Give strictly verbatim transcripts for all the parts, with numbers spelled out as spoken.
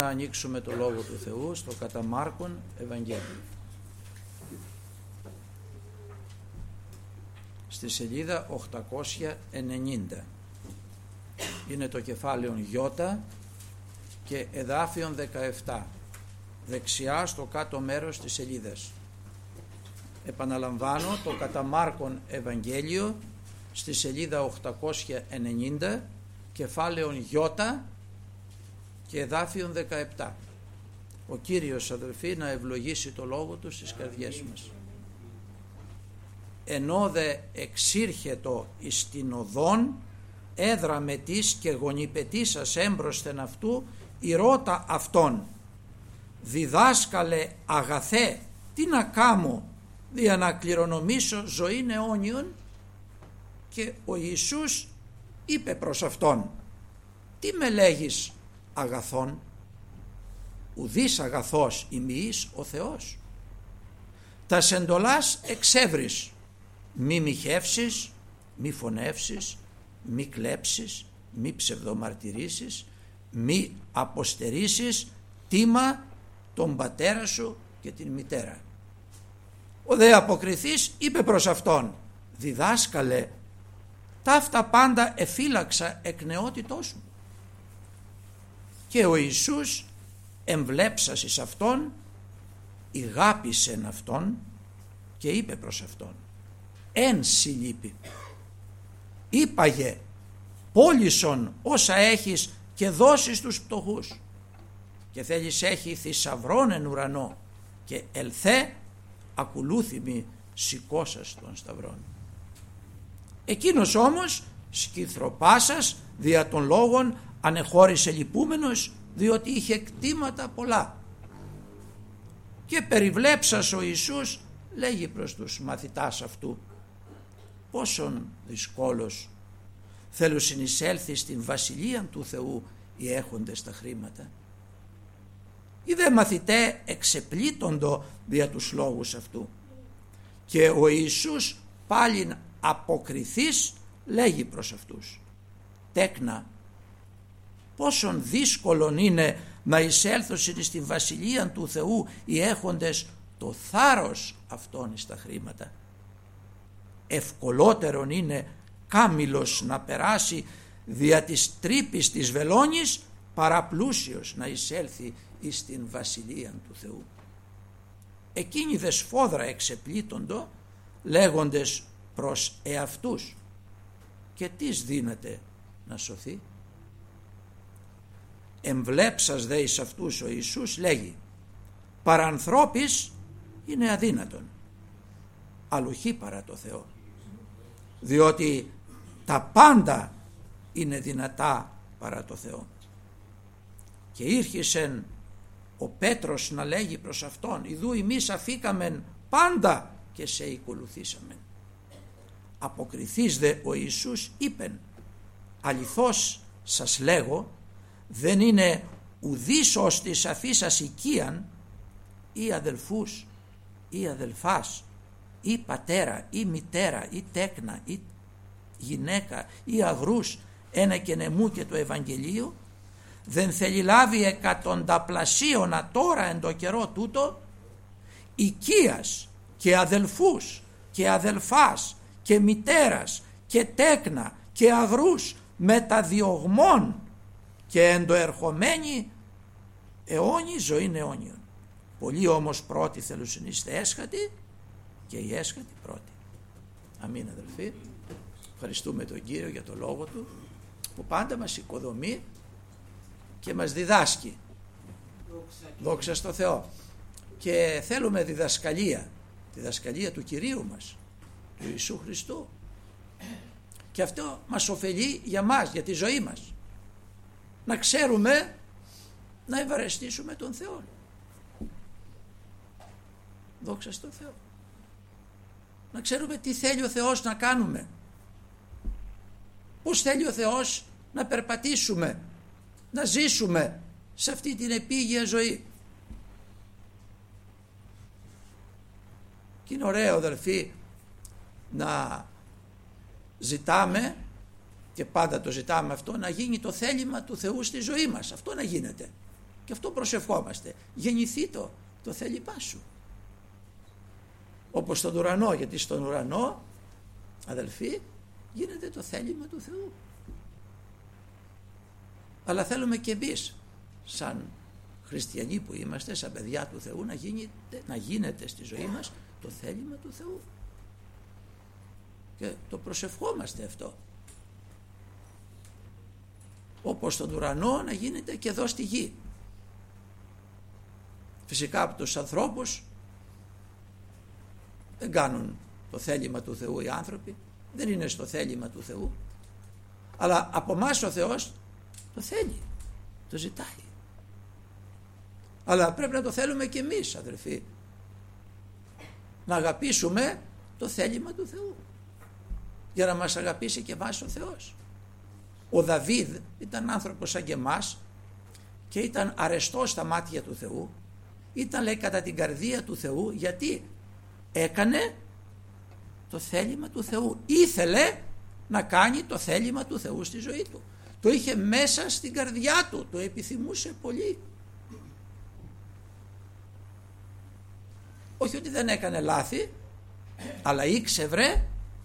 Να ανοίξουμε το Λόγο του Θεού στο κατά Μάρκον Ευαγγέλιο. Στη σελίδα οκτακόσια ενενήντα. Είναι το κεφάλαιο Ι και εδάφιον δεκαεπτά. Δεξιά στο κάτω μέρος της σελίδας. Επαναλαμβάνω, το κατά Μάρκον Ευαγγέλιο στη σελίδα οκτακόσια ενενήντα, κεφάλαιο Ι και εδάφιον δεκαεπτά. Ο Κύριος, αδελφοί, να ευλογήσει το λόγο του στις καρδιές μας. Ενώ δε εξήρχετο εις την οδόν, έδρα μετής και γονιπετήσας έμπροσθεν αυτού, ηρώτα αυτόν, διδάσκαλε αγαθέ, τι να κάμω, δια να κληρονομήσω ζωήν αιώνιον? Και ο Ιησούς είπε προς αυτόν, τι με λέγεις αγαθόν? Ουδής αγαθός ημιείς ο Θεός. Τα σεντολάς εξεύρεις, μη μοιχεύσεις, μη φωνεύσεις, μη κλέψεις, μη ψευδομαρτυρήσεις, μη αποστερήσεις τίμα τον πατέρα σου και την μητέρα. Ο δε αποκριθής είπε προς αυτόν, διδάσκαλε, ταύτα πάντα εφύλαξα εκ νεότητός μου. Και ο Ιησούς εμβλέψας εις αυτόν, ηγάπησεν αυτόν και είπε προς αυτόν, εν συλλείπει, είπαγε, πώλησον όσα έχεις και δώσεις τους πτωχούς, και θέλεις έχει θησαυρών εν ουρανό, και ελθέ ακολούθημι σηκώσας των σταυρών. Εκείνος όμως σκυθροπάσας δια των λόγων ανεχώρησε λυπούμενος, διότι είχε κτήματα πολλά. Και περιβλέψας ο Ιησούς λέγει προς τους μαθητάς αυτού, πόσον δυσκόλος θέλω συνεισέλθει στην βασιλεία του Θεού οι έχοντες τα χρήματα? Οι δε μαθητέ εξεπλήττοντο δια τους λόγους αυτού. Και ο Ιησούς πάλιν αποκριθής λέγει προς αυτούς, τέκνα, πόσον δύσκολον είναι να εισέλθωσιν στην βασιλεία του Θεού οι έχοντες το θάρρος αυτών εις τα χρήματα. Ευκολότερον είναι κάμιλος να περάσει δια της τρύπης της βελόνης, παρά πλούσιος να εισέλθει εις την βασιλεία του Θεού. Εκείνοι δε σφόδρα εξεπλήττοντο, λέγοντες προς εαυτούς, και τις δύναται να σωθεί? Εμβλέψας δε εις αυτούς ο Ιησούς λέγει, παρανθρώπης είναι αδύνατον, αλλουχή παρά το Θεό, διότι τα πάντα είναι δυνατά παρά το Θεό. Και ήρχισεν ο Πέτρος να λέγει προς αυτόν, ιδού εμείς αφήκαμεν πάντα και σε ακολουθήσαμεν. Αποκριθείς δε ο Ιησούς είπεν, αληθώς σας λέγω, δεν είναι ουδής ως της αφήσας οικίαν ή αδελφούς ή αδελφάς ή πατέρα ή μητέρα ή τέκνα ή γυναίκα ή αγρούς ένα και νεμού και το Ευαγγελίο, δεν θέλει λάβει εκατονταπλασίωνα τώρα εν το καιρό τούτο, οικίας και αδελφούς και αδελφάς και μητέρας και τέκνα και αγρούς μεταδιωγμών και εντοερχομένη αιώνιη ζωή αιώνιον. Πολλοί όμως πρώτοι θέλουν είστε έσχατοι και οι έσχατοι πρώτοι. Αμήν, αδελφοί. Ευχαριστούμε τον Κύριο για το λόγο του που πάντα μας οικοδομεί και μας διδάσκει. Δόξα στο Θεό. Και θέλουμε διδασκαλία, τη διδασκαλία του Κυρίου μας, του Ιησού Χριστού. Και αυτό μας ωφελεί για μας, για τη ζωή μας. Να ξέρουμε να ευαρεστήσουμε τον Θεό. Δόξα στο Θεό. Να ξέρουμε τι θέλει ο Θεός να κάνουμε. Πώς θέλει ο Θεός να περπατήσουμε, να ζήσουμε σε αυτή την επίγεια ζωή. Και είναι ωραίο, αδελφοί, να ζητάμε, και πάντα το ζητάμε αυτό, να γίνει το θέλημα του Θεού στη ζωή μας. Αυτό να γίνεται. Και αυτό προσευχόμαστε. Γεννηθεί το, το θέλημά σου. Όπως στον ουρανό, γιατί στον ουρανό, αδελφοί, γίνεται το θέλημα του Θεού. Αλλά θέλουμε και εμείς, σαν χριστιανοί που είμαστε, σαν παιδιά του Θεού, να γίνεται, να γίνεται στη ζωή μας το θέλημα του Θεού. Και το προσευχόμαστε αυτό. Όπως στον ουρανό να γίνεται και εδώ στη γη. Φυσικά από τους ανθρώπους δεν κάνουν το θέλημα του Θεού οι άνθρωποι, δεν είναι στο θέλημα του Θεού, αλλά από εμάς ο Θεός το θέλει, το ζητάει. Αλλά πρέπει να το θέλουμε και εμείς, αδελφοί, να αγαπήσουμε το θέλημα του Θεού, για να μας αγαπήσει και εμάς ο Θεός. Ο Δαβίδ ήταν άνθρωπος σαν και εμάς και ήταν αρεστός στα μάτια του Θεού, ήταν, λέει, κατά την καρδία του Θεού, γιατί έκανε το θέλημα του Θεού, ήθελε να κάνει το θέλημα του Θεού στη ζωή του, το είχε μέσα στην καρδιά του, το επιθυμούσε πολύ. Όχι ότι δεν έκανε λάθη, αλλά ήξευρε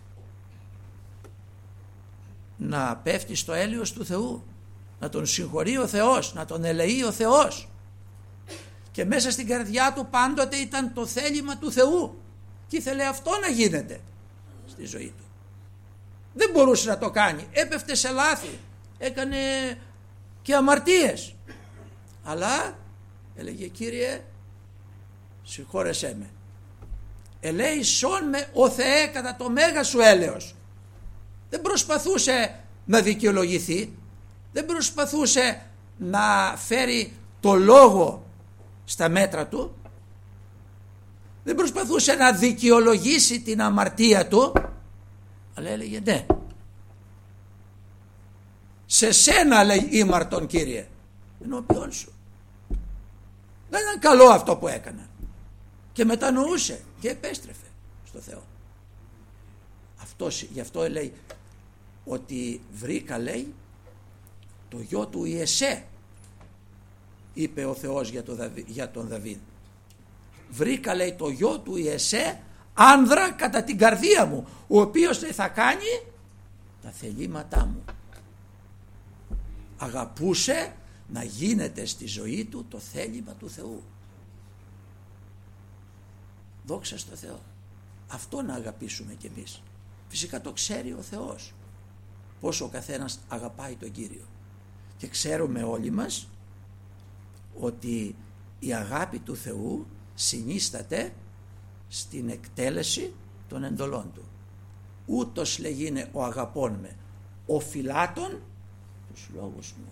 να πέφτει στο έλεος του Θεού, να τον συγχωρεί ο Θεός, να τον ελεεί ο Θεός, και μέσα στην καρδιά του πάντοτε ήταν το θέλημα του Θεού και ήθελε αυτό να γίνεται στη ζωή του. Δεν μπορούσε να το κάνει, έπεφτε σε λάθη, έκανε και αμαρτίες, αλλά έλεγε, Κύριε, συγχώρεσέ με, ελέησόν με ο Θεέ κατά το μέγα σου έλεος. Δεν προσπαθούσε να δικαιολογηθεί, δεν προσπαθούσε να φέρει το λόγο στα μέτρα του, δεν προσπαθούσε να δικαιολογήσει την αμαρτία του, αλλά έλεγε, ναι, σε σένα, λέει, ήμαρτον, Κύριε, ενώπιον σου. Δεν ήταν καλό αυτό που έκανα, και μετανοούσε και επέστρεφε στο Θεό. Αυτός, γι' αυτό λέει ότι βρήκα, λέει, το γιο του Ιεσέ, είπε ο Θεός για, το Δαβί, για τον Δαβίδ. Βρήκα, λέει, το γιο του Ιεσέ, άνδρα κατά την καρδία μου, ο οποίος, λέει, θα κάνει τα θελήματά μου. Αγαπούσε να γίνεται στη ζωή του το θέλημα του Θεού. Δόξα στο Θεό. Αυτό να αγαπήσουμε κι εμείς. Φυσικά το ξέρει ο Θεός πόσο ο καθένας αγαπάει τον Κύριο, και ξέρουμε όλοι μας ότι η αγάπη του Θεού συνίσταται στην εκτέλεση των εντολών του. Ούτως λεγίνε ο αγαπών με, ο φυλάτων τους λόγους μου.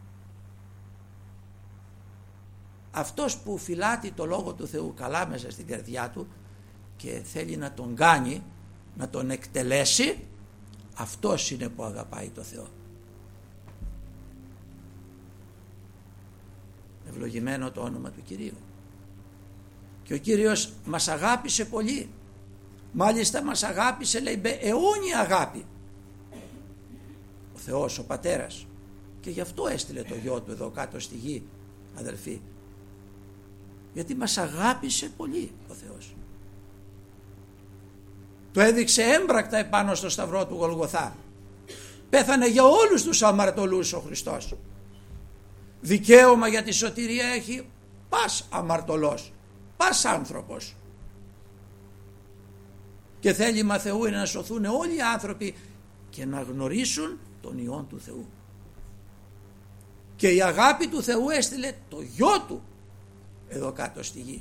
Αυτός που φυλάτει το λόγο του Θεού καλά μέσα στην καρδιά του και θέλει να τον κάνει, να τον εκτελέσει, αυτός είναι που αγαπάει το Θεό. Ευλογημένο το όνομα του Κυρίου. Και ο Κύριος μας αγάπησε πολύ, μάλιστα μας αγάπησε, λέει, με αιώνια αγάπη, ο Θεός, ο Πατέρας, και γι' αυτό έστειλε το γιο του εδώ κάτω στη γη, αδελφοί, γιατί μας αγάπησε πολύ ο Θεός. Το έδειξε έμπρακτα επάνω στο σταυρό του Γολγοθά. Πέθανε για όλους τους αμαρτωλούς ο Χριστός. Δικαίωμα για τη σωτηρία έχει πας αμαρτωλός, πας άνθρωπος. Και θέλημα Θεού είναι να σωθούν όλοι οι άνθρωποι και να γνωρίσουν τον Υιόν του Θεού. Και η αγάπη του Θεού έστειλε το γιο του εδώ κάτω στη γη,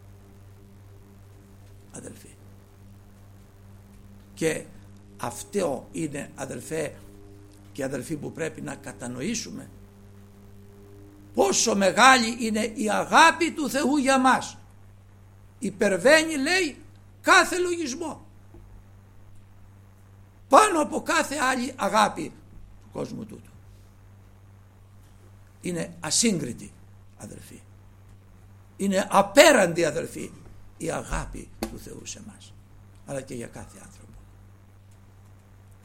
αδελφοί. Και αυτό είναι, αδελφέ και αδελφοί, που πρέπει να κατανοήσουμε πόσο μεγάλη είναι η αγάπη του Θεού για μας. Υπερβαίνει, λέει, κάθε λογισμό, πάνω από κάθε άλλη αγάπη του κόσμου τούτου. Είναι ασύγκριτη, αδελφοί, είναι απέραντη, αδελφοί, η αγάπη του Θεού σε μας, αλλά και για κάθε άνθρωπο.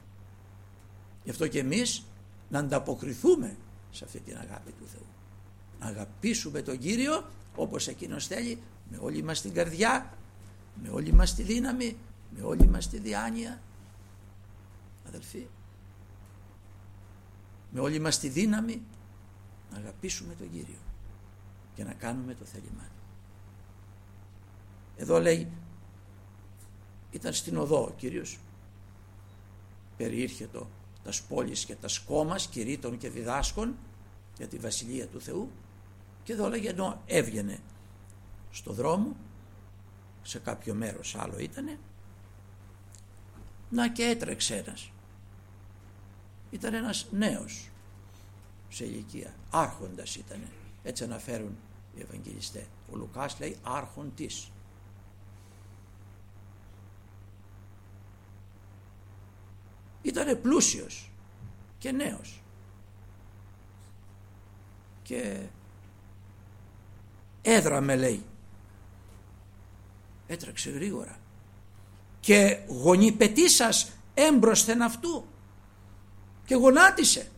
Γι' αυτό και εμείς να ανταποκριθούμε σε αυτή την αγάπη του Θεού. Να αγαπήσουμε τον Κύριο όπως Εκείνος θέλει, με όλη μας την καρδιά, με όλη μας τη δύναμη, με όλη μας τη διάνοια. Αδελφοί, με όλη μας τη δύναμη να αγαπήσουμε τον Κύριο και να κάνουμε το θέλημά του. Εδώ λέει, ήταν στην οδό ο Κύριος, περιήρχε το τα πόλεις και τα σκόμας, κηρύττων και διδάσκων για τη Βασιλεία του Θεού, και εδώ λέγε, ενώ έβγαινε στο δρόμο, σε κάποιο μέρος άλλο ήτανε, να και έτρεξε ένας. Ήταν ένας νέος σε ηλικία, άρχοντας ήτανε, έτσι αναφέρουν οι Ευαγγελιστές. Ο Λουκάς λέει άρχοντης. Ήτανε πλούσιος και νέος και έδραμε, λέει, έτρεξε γρήγορα και γονιπετήσας έμπροσθεν αυτού και γονάτισε.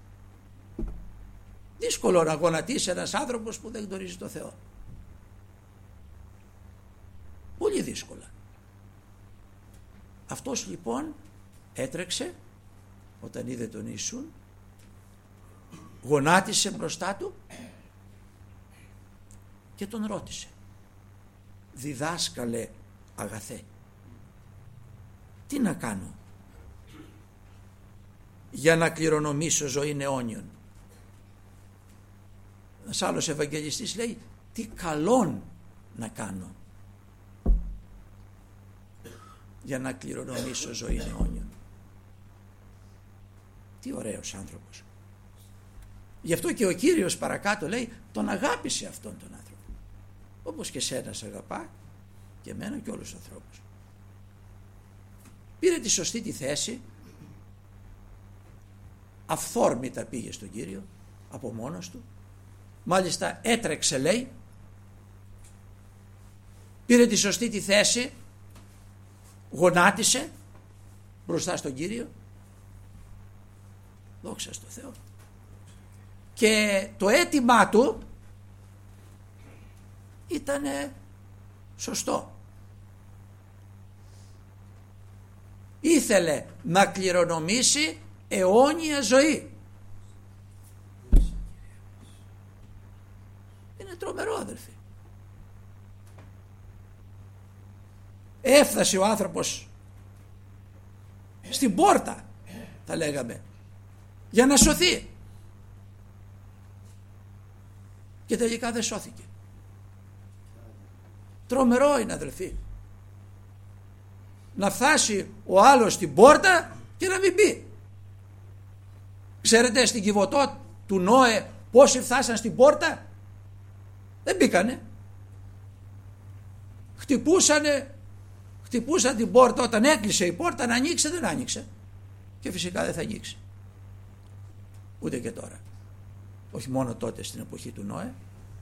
Δύσκολο να γονατίσει ένας άνθρωπος που δεν γνωρίζει το Θεό. Πολύ δύσκολα. Αυτός λοιπόν έτρεξε όταν είδε τον Ιησούν, γονάτισε μπροστά του και τον ρώτησε, διδάσκαλε αγαθέ, τι να κάνω για να κληρονομήσω ζωήν αιώνιον? Ένας άλλος Ευαγγελιστής λέει, τι καλόν να κάνω για να κληρονομήσω ζωήν αιώνιον. Τι ωραίος άνθρωπος. Γι' αυτό και ο Κύριος παρακάτω λέει, τον αγάπησε αυτόν τον άνθρωπο, όπως και σένα σε αγαπά και εμένα και όλους τους ανθρώπους. Πήρε τη σωστή τη θέση, αυθόρμητα πήγε στον Κύριο από μόνος του, μάλιστα έτρεξε, λέει, πήρε τη σωστή τη θέση, γονάτισε μπροστά στον Κύριο, δόξα στο Θεό, και το αίτημά του ήταν σωστό. Ήθελε να κληρονομήσει αιώνια ζωή. Είναι τρομερό, αδελφοί. Έφτασε ο άνθρωπος στην πόρτα, θα λέγαμε, για να σωθεί, και τελικά δεν σώθηκε. Τρομερό είναι, αδελφοί, να φτάσει ο άλλος στην πόρτα και να μην μπει. Ξέρετε στην Κιβωτό του Νόε πόσοι φτάσαν στην πόρτα? Δεν μπήκανε. Χτυπούσανε, χτυπούσαν την πόρτα, όταν έκλεισε η πόρτα να ανοίξει, δεν άνοιξε. Και φυσικά δεν θα ανοίξει. Ούτε και τώρα. Όχι μόνο τότε στην εποχή του Νόε.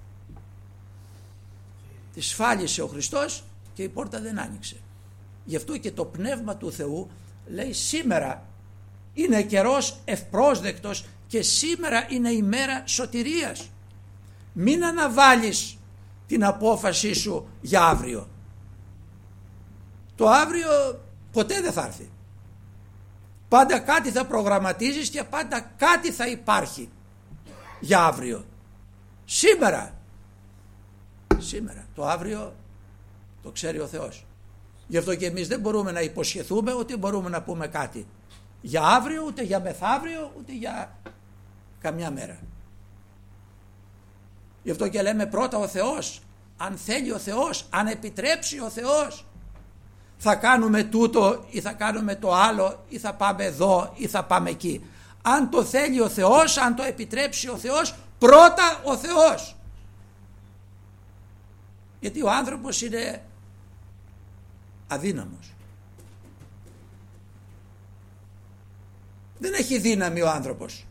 Τη σφάλισε ο Χριστός και η πόρτα δεν άνοιξε. Γι' αυτό και το Πνεύμα του Θεού λέει, σήμερα είναι καιρός ευπρόσδεκτος και σήμερα είναι η μέρα σωτηρίας. Μην αναβάλεις την απόφασή σου για αύριο. Το αύριο ποτέ δεν θα έρθει. Πάντα κάτι θα προγραμματίζεις και πάντα κάτι θα υπάρχει για αύριο. Σήμερα, σήμερα, το αύριο το ξέρει ο Θεός. Γι' αυτό και εμείς δεν μπορούμε να υποσχεθούμε, ούτε μπορούμε να πούμε κάτι για αύριο, ούτε για μεθαύριο, ούτε για καμιά μέρα. Γι' αυτό και λέμε πρώτα ο Θεός. Αν θέλει ο Θεός, αν επιτρέψει ο Θεός, θα κάνουμε τούτο ή θα κάνουμε το άλλο, ή θα πάμε εδώ ή θα πάμε εκεί. Αν το θέλει ο Θεός, αν το επιτρέψει ο Θεός, πρώτα ο Θεός. Γιατί ο άνθρωπος είναι αδύναμος. Δεν έχει δύναμη ο άνθρωπος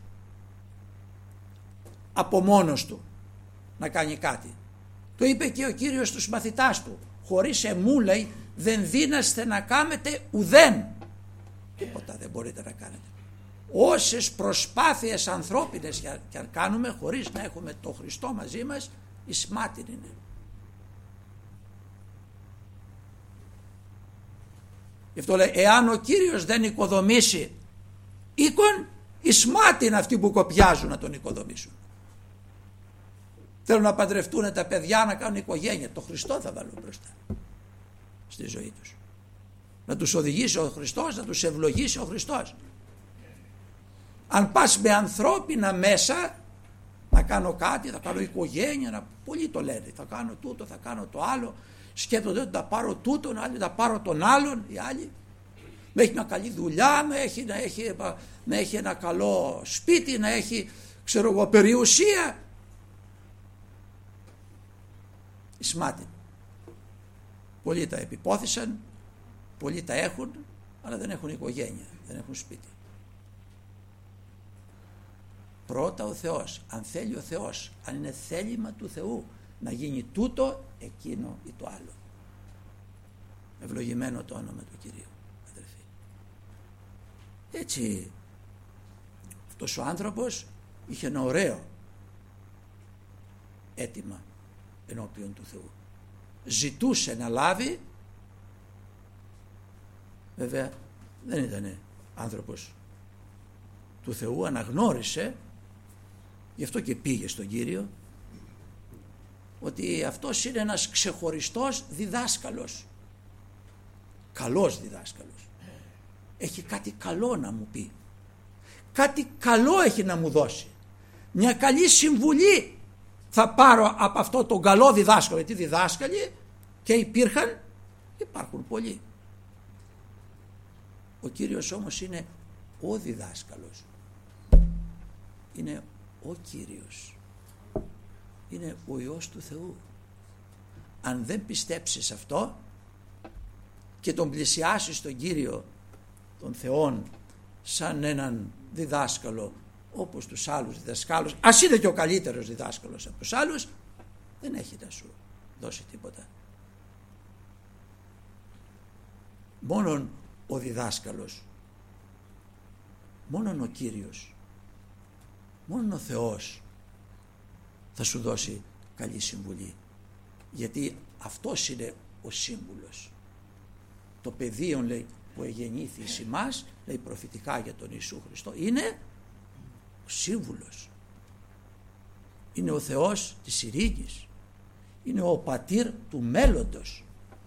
από μόνος του να κάνει κάτι. Το είπε και ο Κύριος στους μαθητάς του. Χωρίς εμού, λέει, δεν δύναστε να κάνετε ουδέν. Τίποτα δεν μπορείτε να κάνετε. όσες προσπάθειες ανθρώπινες και αν κάνουμε χωρίς να έχουμε το Χριστό μαζί μας, εις μάτιν είναι. Γι' αυτό λέει, εάν ο Κύριος δεν οικοδομήσει οίκον, εις μάτιν αυτοί που κοπιάζουν να τον οικοδομήσουν. Θέλουν να παντρευτούν τα παιδιά, να κάνουν οικογένεια. Το Χριστό θα βάλουν μπροστά στη ζωή τους. Να τους οδηγήσει ο Χριστός, να τους ευλογήσει ο Χριστός. Αν πας με ανθρώπινα μέσα να κάνω κάτι, θα κάνω οικογένεια, να... πολλοί το λένε, θα κάνω τούτο, θα κάνω το άλλο, σκέπτονται ότι θα πάρω τούτον, άλλοι θα πάρω τον άλλον, οι άλλοι. Να έχει μια καλή δουλειά, να έχει, να έχει, να έχει ένα καλό σπίτι, να έχει, ξέρω εγώ, περιουσία. Ισμάτι. Πολλοί τα επιπόθησαν, πολλοί τα έχουν, αλλά δεν έχουν οικογένεια, δεν έχουν σπίτι. Πρώτα ο Θεός, αν θέλει ο Θεός, αν είναι θέλημα του Θεού να γίνει τούτο, εκείνο ή το άλλο. Ευλογημένο το όνομα του Κυρίου, αδελφοί. Έτσι, αυτός ο άνθρωπος είχε ένα ωραίο αίτημα ενώπιον του Θεού. Ζητούσε να λάβει, βέβαια δεν ήταν άνθρωπος του Θεού, αναγνώρισε, γι' αυτό και πήγε στον Κύριο, ότι αυτός είναι ένας ξεχωριστός διδάσκαλος, καλός διδάσκαλος, έχει κάτι καλό να μου πει, κάτι καλό έχει να μου δώσει, μια καλή συμβουλή θα πάρω από αυτό τον καλό διδάσκαλο. Γιατί διδάσκαλοι και υπήρχαν, υπάρχουν πολλοί. Ο Κύριος όμως είναι ο διδάσκαλος, είναι ο Κύριος, είναι ο Υιός του Θεού. Αν δεν πιστέψεις αυτό και τον πλησιάσεις τον Κύριο των Θεών σαν έναν διδάσκαλο όπως τους άλλους διδασκάλους, ας είναι και ο καλύτερος διδάσκαλος από τους άλλους, δεν έχει να σου δώσει τίποτα. Μόνον ο διδάσκαλος, μόνον ο Κύριος, μόνον ο Θεός θα σου δώσει καλή συμβουλή, γιατί αυτός είναι ο σύμβουλος. Το πεδίο, λέει, που εγεννήθη εις ημάς, λέει προφητικά για τον Ιησού Χριστό, είναι ο σύμβουλος, είναι ο Θεός της ειρήνης, είναι ο πατήρ του μέλλοντος,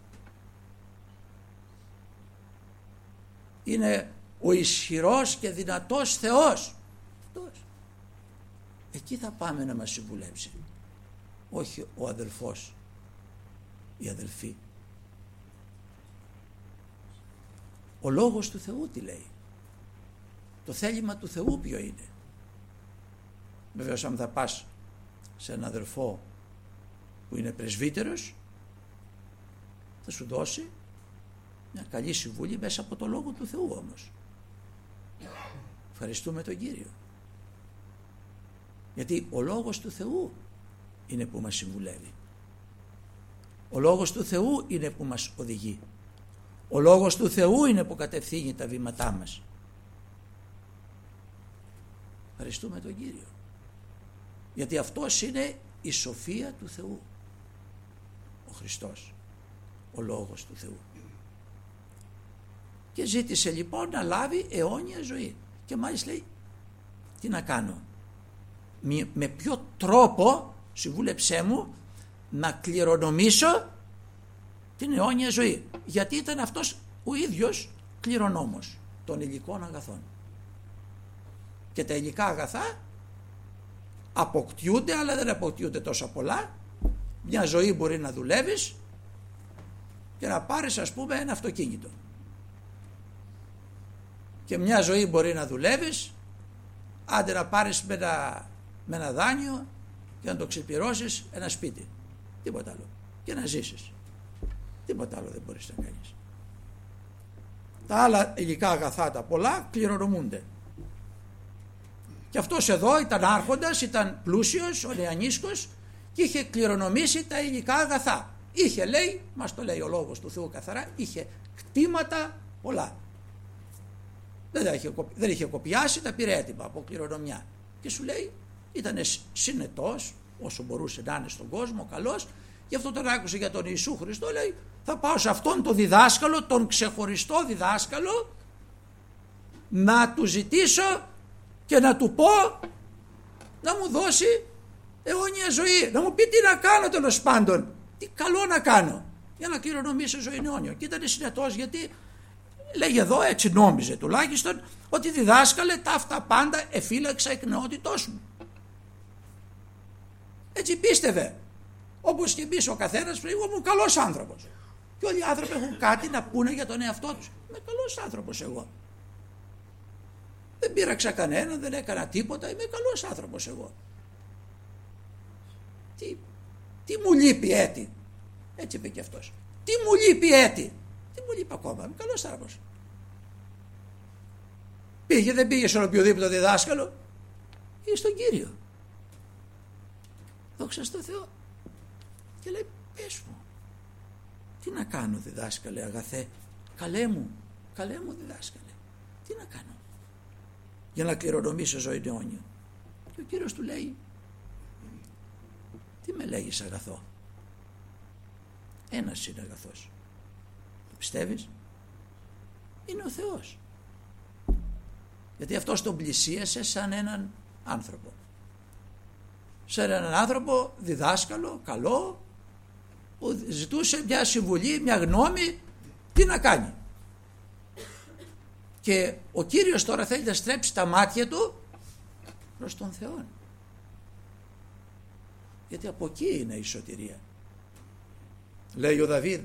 είναι ο ισχυρός και δυνατός Θεός. Αυτός. Εκεί θα πάμε να μας συμβουλέψει, όχι ο αδελφός, η αδελφή. Ο λόγος του Θεού τι λέει, το θέλημα του Θεού ποιο είναι. Βεβαίως αν θα πας σε έναν αδελφό που είναι πρεσβύτερος, θα σου δώσει μια καλή συμβουλή μέσα από το λόγο του Θεού όμως. Ευχαριστούμε τον Κύριο, γιατί ο λόγος του Θεού είναι που μας συμβουλεύει, ο λόγος του Θεού είναι που μας οδηγεί, ο λόγος του Θεού είναι που κατευθύνει τα βήματά μας. Ευχαριστούμε τον Κύριο, γιατί αυτός είναι η σοφία του Θεού, ο Χριστός, ο λόγος του Θεού. Και ζήτησε λοιπόν να λάβει αιώνια ζωή. Και μάλιστα λέει, τι να κάνω, με, με ποιο τρόπο, συμβούλεψέ μου, να κληρονομήσω την αιώνια ζωή. Γιατί ήταν αυτός ο ίδιος κληρονόμος των υλικών αγαθών. Και τα υλικά αγαθά αποκτιούνται, αλλά δεν αποκτιούνται τόσα πολλά. Μια ζωή μπορεί να δουλεύεις και να πάρεις, ας πούμε, ένα αυτοκίνητο. Και μια ζωή μπορεί να δουλεύεις, άντε να πάρεις με ένα, με ένα δάνειο και να το ξεπληρώσεις ένα σπίτι. Τίποτα άλλο. Και να ζήσεις. Τίποτα άλλο δεν μπορείς να κάνεις. Τα άλλα υλικά αγαθά τα πολλά κληρονομούνται. Και αυτός εδώ ήταν άρχοντας, ήταν πλούσιος, ο νεανίσκος και είχε κληρονομήσει τα υλικά αγαθά. Είχε, λέει, μας το λέει ο λόγος του Θεού καθαρά, είχε κτήματα πολλά. δεν είχε, δεν είχε κοπιάσει, τα πήρε έτοιμα από κληρονομιά. Και σου λέει, ήταν συνετός όσο μπορούσε να είναι στον κόσμο, καλός. Γι' αυτό τον άκουσε για τον Ιησού Χριστό, λέει, θα πάω σε αυτόν τον διδάσκαλο, τον ξεχωριστό διδάσκαλο, να του ζητήσω και να του πω να μου δώσει αιώνια ζωή, να μου πει τι να κάνω, τέλος πάντων, τι καλό να κάνω για να κληρονομήσω ζωή αιώνιο. Και ήταν συνετός, γιατί λέγει εδώ, έτσι νόμιζε τουλάχιστον, ότι διδάσκαλε τα αυτά πάντα εφύλαξα εκ νεότητός μου. Έτσι πίστευε. Όπως και εμείς ο καθένας πριν, εγώ ήμουν καλός άνθρωπος. Και όλοι οι άνθρωποι έχουν κάτι να πούνε για τον εαυτό τους. Είμαι καλός άνθρωπος εγώ. Δεν πείραξα κανέναν, δεν έκανα τίποτα, είμαι καλός άνθρωπος εγώ. Τι, τι μου λείπει έτη. Έτσι είπε και αυτός. Τι μου λείπει έτη. Τι μου λείπει ακόμα, είμαι καλός άνθρωπος. Πήγε, δεν πήγε στον οποιοδήποτε διδάσκαλο. Πήγε στον Κύριο. Δόξα στο Θεό. Και λέει, πες μου, τι να κάνω διδάσκαλε αγαθέ, καλέ μου, καλέ μου διδάσκαλε, τι να κάνω για να κληρονομήσω ζωή αιώνια. Και ο Κύριος του λέει, τι με λέγεις αγαθό, ένας είναι αγαθός, το πιστεύεις, είναι ο Θεός, γιατί αυτός τον πλησίασε σαν έναν άνθρωπο, σαν έναν άνθρωπο διδάσκαλο, καλό, που ζητούσε μια συμβουλή, μια γνώμη, τι να κάνει. Και ο Κύριος τώρα θέλει να στρέψει τα μάτια του προς τον Θεό, γιατί από εκεί είναι η σωτηρία. Λέει ο Δαβίδ,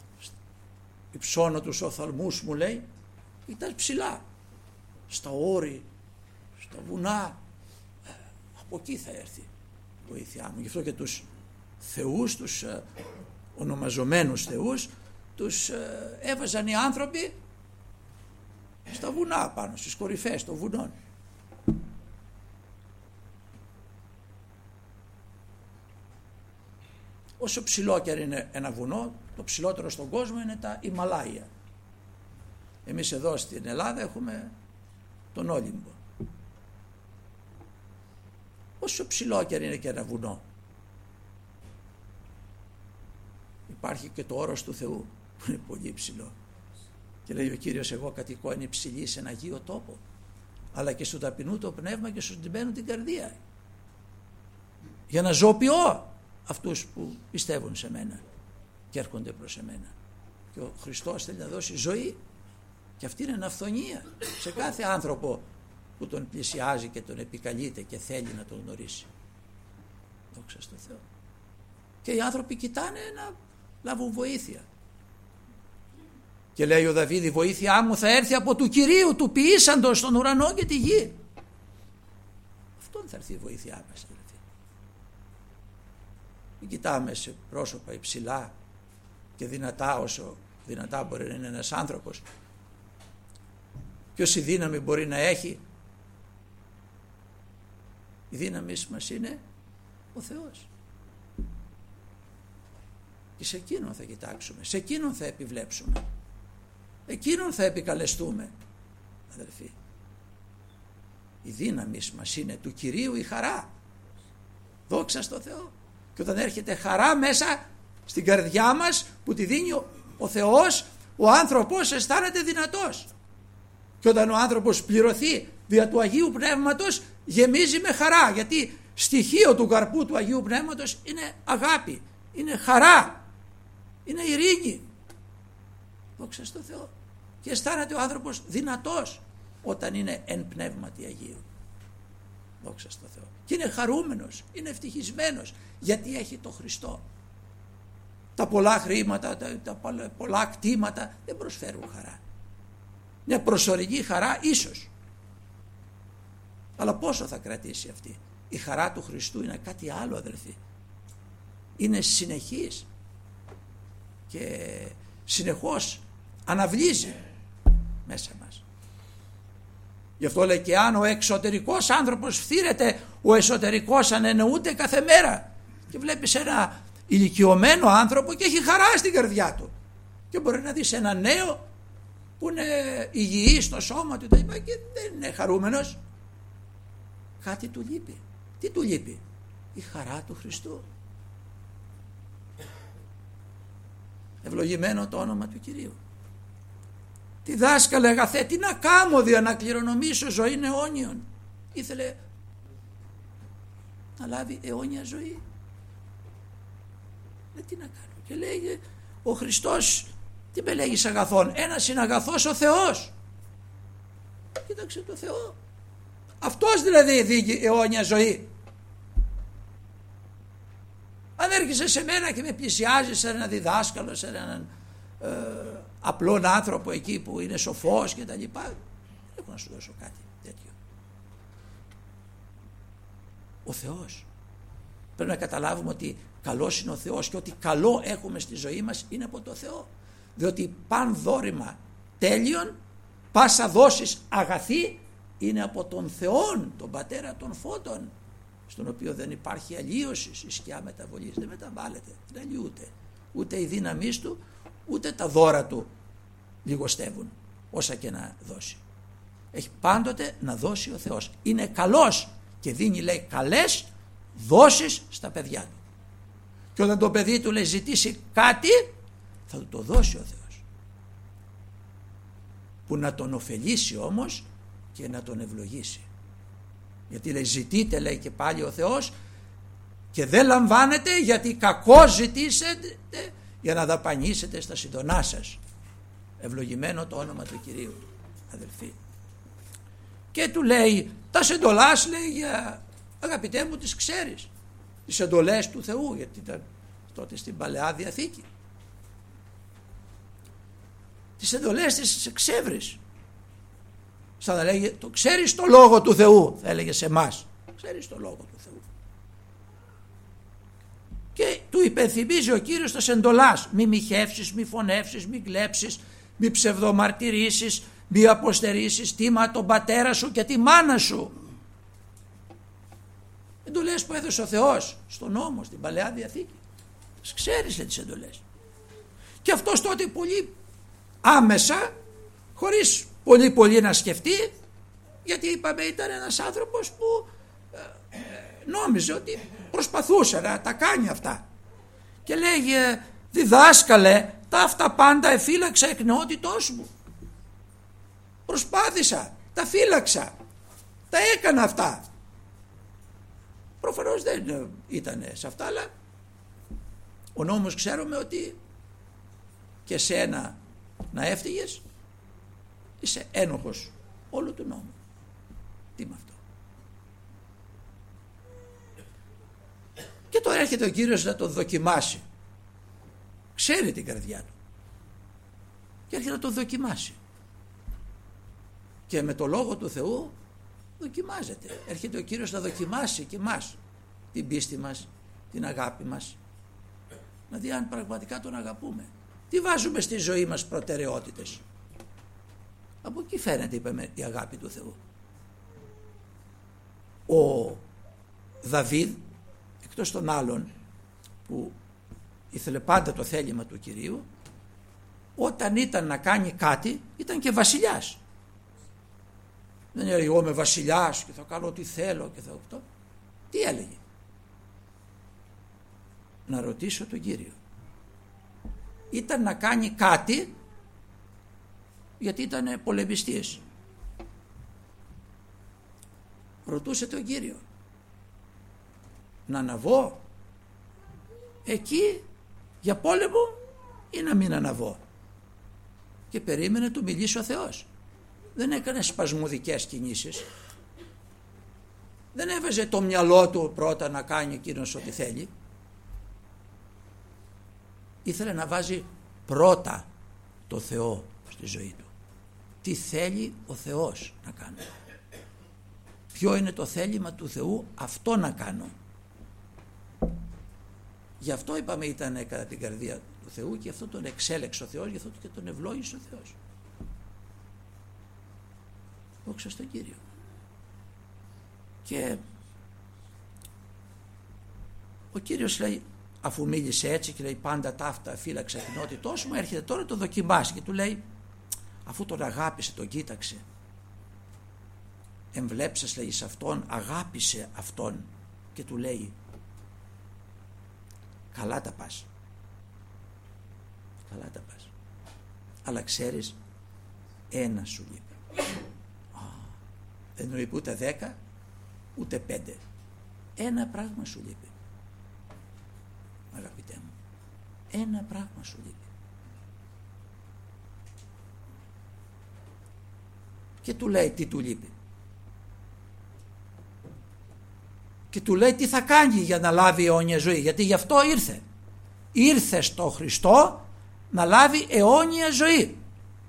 υψώνω τους οφθαλμούς μου, λέει, ήταν ψηλά στα όρη, στα βουνά, από εκεί θα έρθει η βοήθειά μου. Γι' αυτό και τους θεούς, τους ε, ονομαζομένους θεούς, τους ε, έβαζαν οι άνθρωποι στα βουνά πάνω, στις κορυφές των βουνών. Όσο ψηλό και είναι ένα βουνό, το ψηλότερο στον κόσμο είναι τα Ιμαλάια. Εμείς εδώ στην Ελλάδα έχουμε τον Όλυμπο. Όσο ψηλό και είναι και ένα βουνό, υπάρχει και το όρος του Θεού που είναι πολύ ψηλό. Και λέει ο Κύριος, εγώ κατοικώ εν υψηλή σε ένα αγίο τόπο, αλλά και στο ταπεινού το πνεύμα και στο ντυμένου την καρδία, για να ζωοποιώ αυτούς που πιστεύουν σε μένα και έρχονται προς εμένα. Και ο Χριστός θέλει να δώσει ζωή, και αυτή είναι αναφθονία σε κάθε άνθρωπο που τον πλησιάζει και τον επικαλείται και θέλει να τον γνωρίσει. Δόξα στο Θεό. Και οι άνθρωποι κοιτάνε να λάβουν βοήθεια. Και λέει ο Δαβίδ, η βοήθειά μου θα έρθει από του Κυρίου, του ποιήσαντος τον ουρανό και τη γη. Αυτόν θα έρθει η βοήθειά μας. Μην κοιτάμε σε πρόσωπα υψηλά και δυνατά, όσο δυνατά μπορεί να είναι ένας άνθρωπος, και όση δύναμη μπορεί να έχει. Η δύναμη μας είναι ο Θεός. Και σε εκείνον θα κοιτάξουμε, σε εκείνον θα επιβλέψουμε, εκείνον θα επικαλεστούμε, αδελφοί. Η δύναμη μας είναι του Κυρίου η χαρά. Δόξα στο Θεό. Και όταν έρχεται χαρά μέσα στην καρδιά μας που τη δίνει ο, ο Θεός, ο άνθρωπος αισθάνεται δυνατός. Και όταν ο άνθρωπος πληρωθεί δια του Αγίου Πνεύματος, γεμίζει με χαρά, γιατί στοιχείο του καρπού του Αγίου Πνεύματος είναι αγάπη, είναι χαρά, είναι ειρήνη. Δόξα στο Θεό. Και αισθάνεται ο άνθρωπος δυνατός όταν είναι εν πνεύματι Αγίου. Δόξα στο Θεό. Και είναι χαρούμενος, είναι ευτυχισμένος, γιατί έχει το Χριστό. Τα πολλά χρήματα, τα, τα πολλά, πολλά κτήματα δεν προσφέρουν χαρά. Μια προσωρινή χαρά ίσως, αλλά πόσο θα κρατήσει αυτή? Η χαρά του Χριστού είναι κάτι άλλο, αδελφοί. Είναι συνεχής και συνεχώς αναβλύζει μέσα μας. Γι' αυτό λέει, και αν ο εξωτερικός άνθρωπος φθήρεται, ο εσωτερικός ανεννοούται κάθε μέρα. Και βλέπεις ένα ηλικιωμένο άνθρωπο και έχει χαρά στην καρδιά του, και μπορεί να δεις ένα νέο που είναι υγιής στο σώμα του και δεν είναι χαρούμενος. Κάτι του λείπει. Τι του λείπει? Η χαρά του Χριστού. Ευλογημένο το όνομα του Κυρίου. Τι δάσκαλε αγαθέ, τι να κάμω δια να κληρονομήσω ζωήν αιώνιον. Ήθελε να λάβει αιώνια ζωή. Ε, τι να κάνω? Και λέει ο Χριστός, τι με λέγεις αγαθόν? Ένας είναι αγαθός ο Θεός. Κοίταξε το Θεό. Αυτός δηλαδή δίνει αιώνια ζωή. Αν έρχεσαι σε μένα και με πλησιάζεις σε έναν διδάσκαλο, σε έναν ε, απλόν άνθρωπο εκεί που είναι σοφός και τα λοιπά, δεν έχω να σου δώσω κάτι τέτοιο. Ο Θεός. Πρέπει να καταλάβουμε ότι καλός είναι ο Θεός και ότι καλό έχουμε στη ζωή μας είναι από το Θεό. Διότι παν δόρημα τέλειον, πάσα δόσεις αγαθή είναι από τον Θεόν, τον Πατέρα των φώτων, στον οποίο δεν υπάρχει αλλίωση, η σκιά μεταβολής, δεν μεταβάλλεται, δεν αλλοιούται. Ούτε η δύναμή του, ούτε τα δώρα του λιγοστεύουν, όσα και να δώσει. Έχει πάντοτε να δώσει ο Θεός. Είναι καλός και δίνει, λέει, καλές δώσεις στα παιδιά του. Και όταν το παιδί του, λέει, ζητήσει κάτι, θα του το δώσει ο Θεός. Που να τον ωφελήσει όμως και να τον ευλογήσει. Γιατί, λέει, ζητείτε, λέει και πάλι ο Θεός, και δεν λαμβάνετε γιατί κακώς ζητήσετε για να δαπανίσετε στα συντονά σας. Ευλογημένο το όνομα του Κυρίου, αδελφοί. Και του λέει, τα εντολάς, λέει, για, αγαπητέ μου, τις ξέρεις, τις εντολές του Θεού, γιατί ήταν τότε στην Παλαιά Διαθήκη. Τις εντολές τις εξεύρεις. Σαν να λέγει, το ξέρεις το λόγο του Θεού, θα έλεγε σε εμάς. Ξέρεις το λόγο του Θεού. Και του υπενθυμίζει ο Κύριος τα εντολάς. Μη μοιχεύσεις, μη φωνεύσεις, μη κλέψεις, μη ψευδομαρτυρήσεις, μη αποστερήσεις, τίμα τον πατέρα σου και τη μάνα σου. Εντολές που έδωσε ο Θεός στον νόμο, στην Παλαιά Διαθήκη. Τις ξέρεις, λέει, τις εντολές. Και αυτός τότε πολύ άμεσα, χωρίς πολύ πολύ να σκεφτεί, γιατί είπαμε ήταν ένας άνθρωπος που ε, ε, νόμιζε ότι προσπαθούσε να τα κάνει αυτά. Και λέγε, διδάσκαλε, τα αυτά πάντα εφύλαξα εκ νεότητός μου. Προσπάθησα, τα φύλαξα, τα έκανα αυτά. Προφανώς δεν ήταν σε αυτά, αλλά ο νόμος ξέρουμε ότι και σένα να έφτυγες, είσαι ένοχος όλου του νόμου. Τι με αυτό? Και τώρα έρχεται ο Κύριος να τον δοκιμάσει. Ξέρει την καρδιά του και έρχεται να τον δοκιμάσει. Και με το λόγο του Θεού δοκιμάζεται. Έρχεται ο Κύριος να δοκιμάσει και μας την πίστη μας, την αγάπη μας, να δει αν πραγματικά τον αγαπούμε. Τι βάζουμε στη ζωή μας προτεραιότητες? Από εκεί φαίνεται, είπαμε, η αγάπη του Θεού. Ο Δαβίδ, εκτός των άλλων που ήθελε πάντα το θέλημα του Κυρίου, όταν ήταν να κάνει κάτι ήταν και βασιλιάς. Δεν έλεγε εγώ είμαι βασιλιάς και θα κάνω ό,τι θέλω και θα αυτό. Τι έλεγε? Να ρωτήσω τον Κύριο. Ήταν να κάνει κάτι γιατί ήταν πολεμιστής. Ρωτούσε τον Κύριο. Να αναβώ εκεί για πόλεμο ή να μην αναβώ? Και περίμενε του μιλήσει ο Θεός. Δεν έκανε σπασμωδικές κινήσεις. Δεν έβαζε το μυαλό του πρώτα να κάνει εκείνος ό,τι θέλει. Ήθελε να βάζει πρώτα το Θεό στη ζωή του. Τι θέλει ο Θεός να κάνω? Ποιο είναι το θέλημα του Θεού? Αυτό να κάνω. Γι' αυτό είπαμε ήταν κατά την καρδία του Θεού και γι' αυτό τον εξέλεξε ο Θεός, γι' αυτό και τον ευλόγησε ο Θεός. Δόξα στον Κύριο. Και ο Κύριος λέει, αφού μίλησε έτσι και λέει πάντα ταύτα φύλαξε την ότητός μου, έρχεται τώρα το δοκιμάσει και του λέει, αφού τον αγάπησε, τον κοίταξε. Εμβλέψας, λέει, σε αυτόν, αγάπησε αυτόν και του λέει, καλά τα πας, καλά τα πας, αλλά ξέρεις, ένα σου λείπει. Α, δεν εννοεί ούτε δέκα ούτε πέντε, ένα πράγμα σου λείπει, αγαπητέ μου, ένα πράγμα σου λείπει. Και του λέει τι του λείπει. Και του λέει τι θα κάνει για να λάβει αιώνια ζωή. Γιατί γι' αυτό ήρθε. Ήρθε στο Χριστό να λάβει αιώνια ζωή.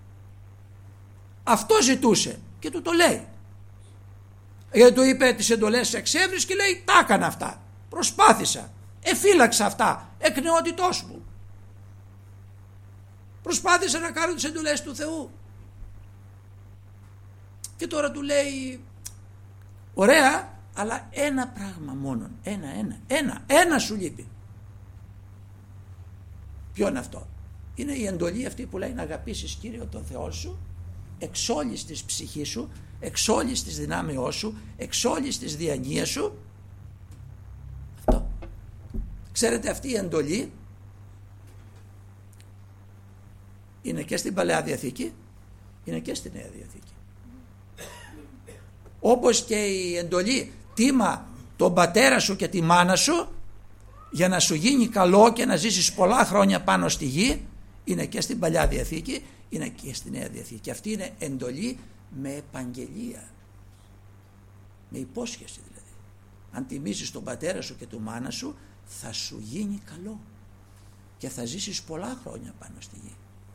Αυτό ζητούσε και του το λέει. Γιατί του είπε τις εντολές εξέβρις και λέει τα έκανα αυτά. Προσπάθησα. Εφύλαξα αυτά. Εκ νεότητός μου. Προσπάθησα να κάνω τις εντολές του Θεού. Και τώρα του λέει ωραία, αλλά ένα πράγμα μόνον, ένα, ένα, ένα, ένα σου λείπει. Ποιο είναι αυτό? Είναι η εντολή αυτή που λέει να αγαπήσεις Κύριο τον Θεό σου εξ όλης της ψυχής σου, εξ όλης της δυνάμεώς σου, εξ όλης της διανοίας σου. Αυτό. Ξέρετε, αυτή η εντολή είναι και στην Παλαιά Διαθήκη, είναι και στη Νέα Διαθήκη. Όπως και η εντολή τίμα τον πατέρα σου και τη μάνα σου για να σου γίνει καλό και να ζήσεις πολλά χρόνια πάνω στη γη, είναι και στην Παλιά Διαθήκη, είναι και στη Νέα Διαθήκη. Και αυτή είναι εντολή με επαγγελία, με υπόσχεση δηλαδή. Αν τιμήσεις τον πατέρα σου και τη μάνα σου, θα σου γίνει καλό και θα ζήσεις πολλά χρόνια πάνω στη γη.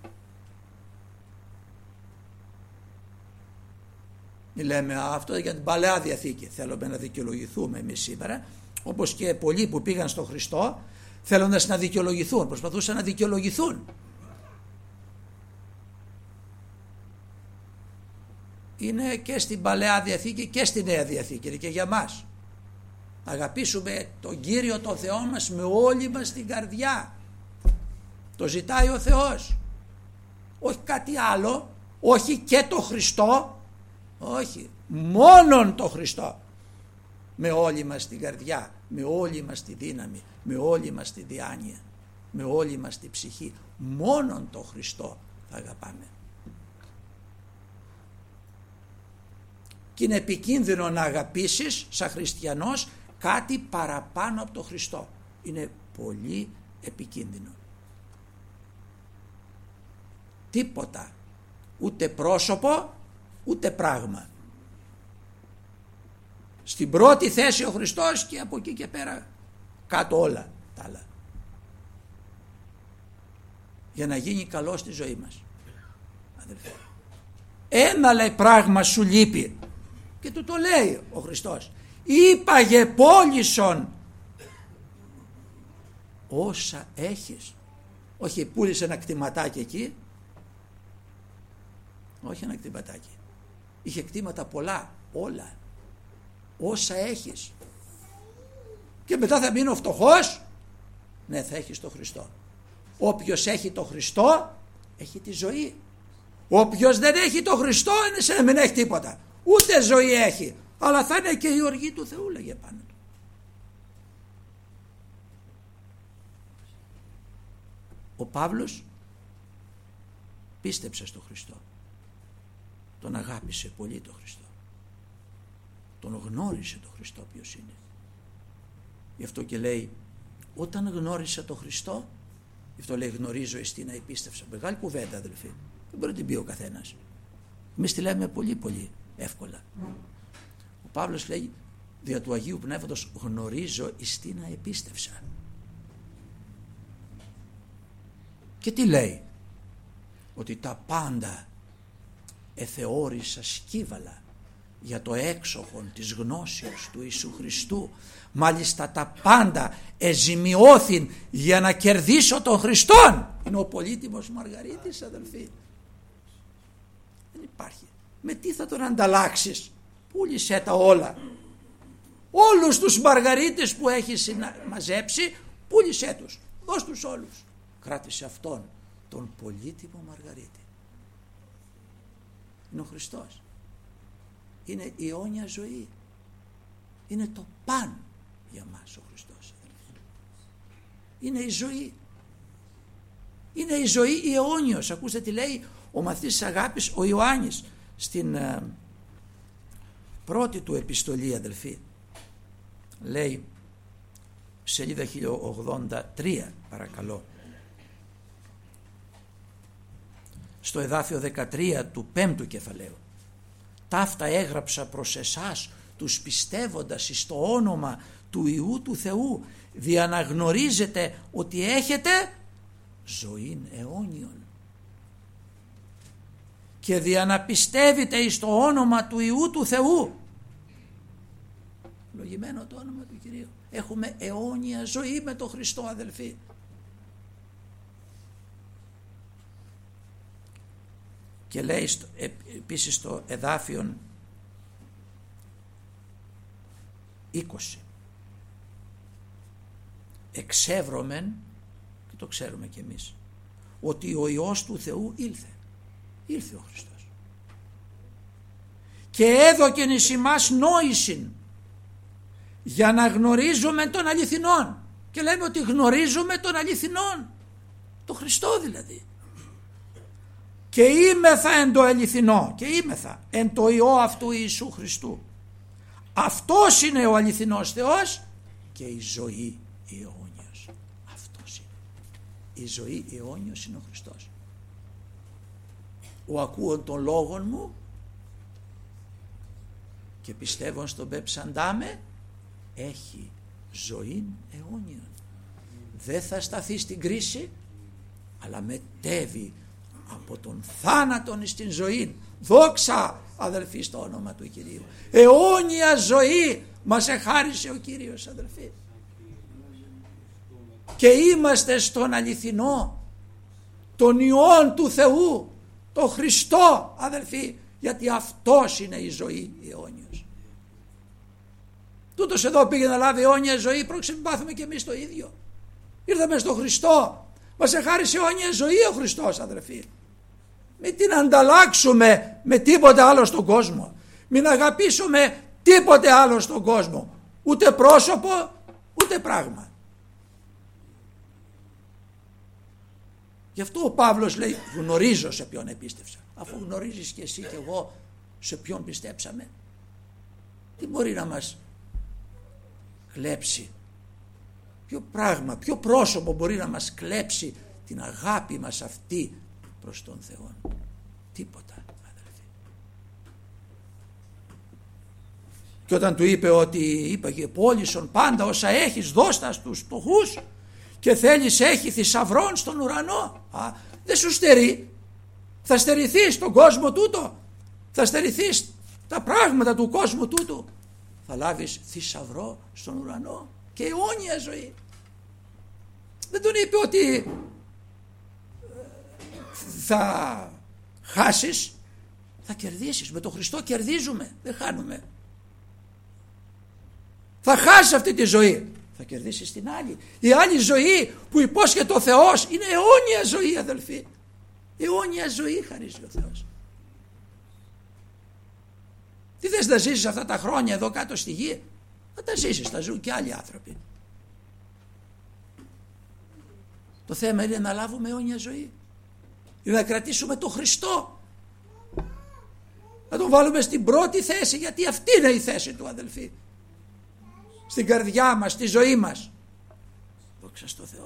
Λέμε αυτό για την Παλαιά Διαθήκη, θέλουμε να δικαιολογηθούμε εμείς σήμερα, όπως και πολλοί που πήγαν στον Χριστό θέλοντας να δικαιολογηθούν, προσπαθούσαν να δικαιολογηθούν. Είναι και στην Παλαιά Διαθήκη και στη Νέα Διαθήκη, είναι και για μας. Να αγαπήσουμε τον Κύριο τον Θεό μας με όλη μας την καρδιά. Το ζητάει ο Θεός. Όχι κάτι άλλο, όχι και το Χριστό, όχι, μόνον το Χριστό. Με όλη μας την καρδιά, με όλη μας τη δύναμη, με όλη μας τη διάνοια, με όλη μας τη ψυχή. Μόνον το Χριστό θα αγαπάμε. Και είναι επικίνδυνο να αγαπήσεις σαν χριστιανός κάτι παραπάνω από το Χριστό. Είναι πολύ επικίνδυνο. Τίποτα, ούτε πρόσωπο ούτε πράγμα. Στην πρώτη θέση ο Χριστός και από εκεί και πέρα κάτω όλα τα άλλα. Για να γίνει καλό στη ζωή μας. Αδελφέ, ένα λέει πράγμα σου λείπει και του το λέει ο Χριστός. Είπαγε πώλησον όσα έχεις. Όχι πούλησε ένα κτηματάκι εκεί. Όχι ένα κτηματάκι. Είχε κτήματα πολλά, όλα. Όσα έχεις. Και μετά θα μείνω φτωχός. Ναι, θα έχεις το Χριστό. Όποιος έχει το Χριστό έχει τη ζωή. Όποιος δεν έχει το Χριστό είναι σαν να μην έχει τίποτα. Ούτε ζωή έχει, αλλά θα είναι και η οργή του Θεού, λέγε πάνω του. Ο Παύλος πίστεψε στο Χριστό. Τον αγάπησε πολύ το Χριστό. Τον γνώρισε το Χριστό ποιος είναι. Γι' αυτό και λέει, όταν γνώρισε το Χριστό, γι' αυτό λέει γνωρίζω εστί να επίστευσα. Μεγάλη κουβέντα, αδελφοί. Δεν μπορεί να την πει ο καθένας. Εμείς τη λέμε πολύ πολύ εύκολα. Ο Παύλος λέει, δια του Αγίου Πνεύματος γνωρίζω εστί να επίστευσα. Και τι λέει? Ότι τα πάντα εθεώρησα σκύβαλα για το έξοχον της γνώσεως του Ιησού Χριστού. Μάλιστα τα πάντα εζημιώθην για να κερδίσω τον Χριστόν. Είναι ο πολύτιμος Μαργαρίτης, αδελφοί. Δεν υπάρχει. Με τι θα τον ανταλλάξεις? Πούλησέ τα όλα. Όλους τους Μαργαρίτες που έχεις μαζέψει, πούλησέ τους. Δώσ' τους όλους. Κράτησε αυτόν τον πολύτιμο Μαργαρίτη. είναι ο Χριστός. Είναι η αιώνια ζωή. Είναι το παν για μας ο Χριστός. Είναι η ζωή. Είναι η ζωή η αιώνιος. Ακούστε τι λέει ο μαθητής της αγάπης ο Ιωάννης στην ε, πρώτη του επιστολή, αδελφοί. Λέει σελίδα χίλια ογδόντα τρία, παρακαλώ, στο εδάφιο δεκατρία του πέμπτου κεφαλαίου: ταύτα έγραψα προς εσάς τους πιστεύοντας εις το όνομα του Υιού του Θεού, δια να γνωρίζετε ότι έχετε ζωήν αιώνιον, και δια να πιστεύετε εις το όνομα του Υιού του Θεού. Λογημένο το όνομα του Κυρίου. Έχουμε αιώνια ζωή με τον Χριστό, αδελφοί. Και λέει στο, επίσης στο εδάφιον είκοσι: εξεύρωμεν, και το ξέρουμε κι εμείς, ότι ο Υιός του Θεού ήλθε. Ήλθε ο Χριστός. Και έδωκεν εις ημάς νόησιν, για να γνωρίζουμε τον αληθινόν. Και λέμε ότι γνωρίζουμε τον αληθινόν, τον Χριστό δηλαδή. Και είμεθα εν το αληθινό, και είμεθα εν το Υιό αυτού Ιησού Χριστού. Αυτός είναι ο αληθινός Θεός και η ζωή η αιώνιος. Αυτός είναι. Η ζωή η αιώνιος είναι ο Χριστός. Ο ακούων των λόγων μου και πιστεύω στον πεψαντάμε έχει ζωή αιώνιον. Δεν θα σταθεί στην κρίση, αλλά μετέβει από τον θάνατον στην ζωή. Δόξα, αδελφοί, στο όνομα του Κυρίου. Αιώνια ζωή μας εχάρισε ο Κύριος, αδελφοί. Και είμαστε στον αληθινό, τον Υιόν του Θεού, τον Χριστό, αδελφοί, γιατί αυτός είναι η ζωή η αιώνιος. Τούτος εδώ πήγε να λάβει αιώνια ζωή, πρόκειται να πάθουμε και εμείς το ίδιο. Ήρθαμε στον Χριστό, μας εχάρισε αιώνια ζωή ο Χριστός, αδελφοί. Μην την ανταλλάξουμε με τίποτε άλλο στον κόσμο. Μην αγαπήσουμε τίποτε άλλο στον κόσμο. Ούτε πρόσωπο, ούτε πράγμα. Γι' αυτό ο Παύλος λέει: γνωρίζω σε ποιον επίστευσα. Αφού γνωρίζεις και εσύ και εγώ σε ποιον πιστέψαμε, τι μπορεί να μας κλέψει? Ποιο πράγμα, ποιο πρόσωπο μπορεί να μας κλέψει την αγάπη μας αυτή προς τον Θεό? Τίποτα, αδελφοί. Και όταν του είπε ότι είπε και πώλησον πάντα όσα έχεις, δώστα στους φτωχούς, και θέλεις έχει θησαυρών στον ουρανό. Α, δεν σου στερεί. Θα στερηθείς τον κόσμο τούτο, θα στερηθείς τα πράγματα του κόσμου τούτου, θα λάβεις θησαυρό στον ουρανό και αιώνια ζωή. Δεν τον είπε ότι θα χάσεις, θα κερδίσεις. Με τον Χριστό κερδίζουμε, δεν χάνουμε. Θα χάσεις αυτή τη ζωή, θα κερδίσεις την άλλη. Η άλλη ζωή που υπόσχεται ο Θεός είναι αιώνια ζωή, αδελφοί. Αιώνια ζωή χαρίζει ο Θεός. Τι θες να ζήσεις αυτά τα χρόνια εδώ κάτω στη γη? Θα τα ζήσεις, θα ζουν και άλλοι άνθρωποι. Το θέμα είναι να λάβουμε αιώνια ζωή, είναι να κρατήσουμε τον Χριστό, να τον βάλουμε στην πρώτη θέση, γιατί αυτή είναι η θέση του, αδελφοί, στην καρδιά μας, στη ζωή μας. Δόξα στο Θεό.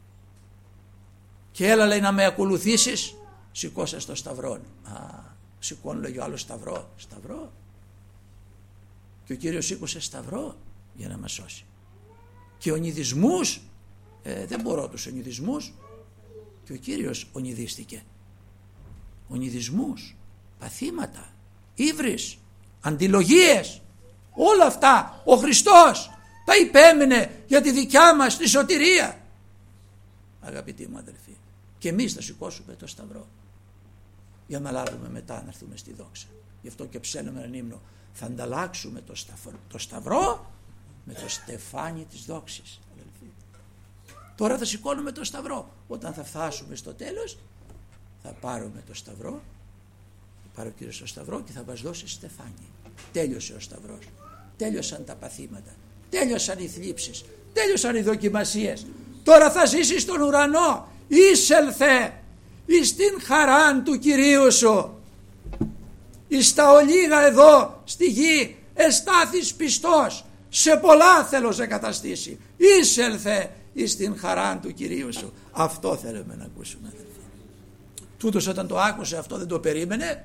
Και έλα, λέει, να με ακολουθήσεις, σηκώσε στο σταυρό. Α, σηκώνει, λέει ο άλλος, σταυρό, σταυρό. Και ο Κύριος σήκωσε σταυρό για να μας σώσει. Και ονειδισμούς, ε, δεν μπορώ τους ονειδισμούς, και ο Κύριος ονειδίστηκε. Ονειδισμούς, παθήματα, ύβρις, αντιλογίες, όλα αυτά ο Χριστός τα υπέμεινε για τη δικιά μας τη σωτηρία. Αγαπητοί μου αδελφοί, και εμείς θα σηκώσουμε το σταυρό για να λάβουμε μετά να έρθουμε στη δόξα. Γι' αυτό και ψέλνουμε έναν ύμνο: θα ανταλλάξουμε το σταυρό, το σταυρό με το στεφάνι της δόξης, αδελφοί. Τώρα θα σηκώνουμε το σταυρό. Όταν θα φτάσουμε στο τέλος, θα πάρουμε το σταυρό πάρει ο Κύριος το σταυρό και θα μας δώσει στεφάνι. Τέλειωσε ο σταυρός, τέλειωσαν τα παθήματα, τέλειωσαν οι θλίψεις, τέλειωσαν οι δοκιμασίες. Τώρα θα ζήσεις στον ουρανό. Είσελθε εις την χαράν του Κυρίου σου. Εις τα ολίγα εδώ στη γη εστάθης πιστός, σε πολλά θέλω σε καταστήσει. Είσελθε εις την χαράν του Κυρίου σου. Αυτό θέλουμε να ακούσουμε, αδελφοί. Τούτος όταν το άκουσε αυτό δεν το περίμενε.